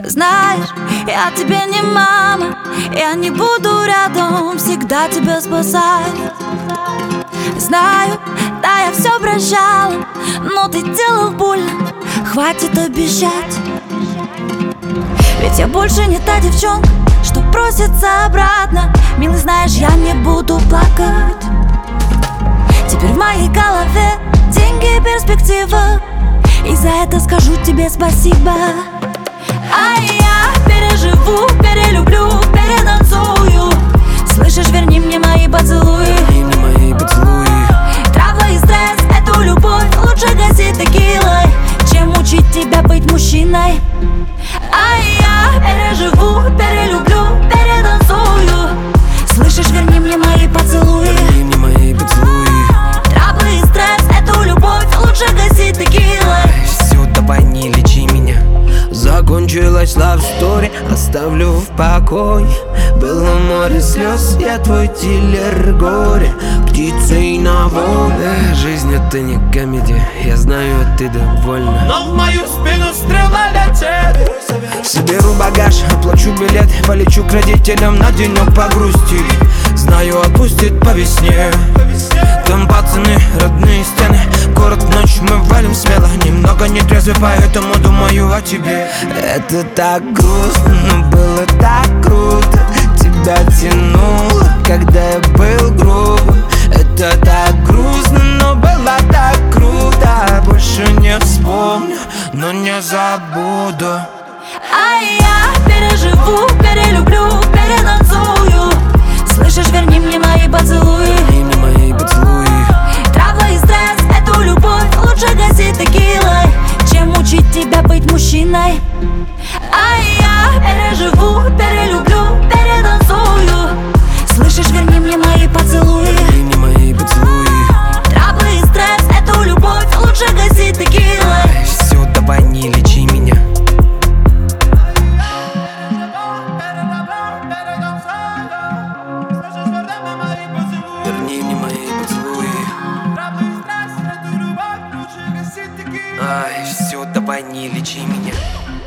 Знаешь, я тебе не мама, я не буду рядом всегда тебя спасать. Знаю, да, я все прощала, но ты делал больно, хватит обещать. Ведь я больше не та девчонка, что просится обратно. Милый, знаешь, я не буду плакать. Теперь в моей голове деньги и перспектива, и за это скажу тебе спасибо. А я переживу, перелюблю, перетанцую. Слышишь, верни мне мои поцелуи. Верни мне мои поцелуи. Травма и стресс, эту любовь лучше гасить текилой, чем учить тебя быть мужчиной. А я переживу, перелюблю, перетанцую. Слышишь, верни мне мои поцелуи. Верни мне мои поцелуи. Травма и стресс, эту любовь лучше гасить текилой. Все, давай не лечи меня. Закончилась love story, оставлю в покое. Было море слез, я твой дилер горе. Птицей на воле. Жизнь это не комедия, я знаю, ты довольна. Но в мою спину стрела летит. Соберу багаж, оплачу билет, полечу к родителям на денек погрустить. Знаю, отпустит по весне. Там пацаны, родные стены. Город ночь, мы валим смело. Немного не трезвый, поэтому думаю о тебе. Это так грустно, но было так круто. Тебя тянуло, когда я был грубым. Это так грустно, но было так круто. Больше не вспомню, но не забуду. А я переживу, перелюблю, перетанцую. Слышишь, верни мне мои поцелуи. Верни мне мои поцелуи. Травма и стресс, эту любовь лучше гасить текилой, чем учить тебя быть мужчиной. А я переживу, перелюблю, перетанцую. Слышишь, верни мне мои поцелуи. Верни мне мои поцелуи. Травма и стресс, эту любовь лучше гасить текилой. Все, давай не лечи меня. Верни мне мои поцелуи. Ай, все, давай не лечи меня.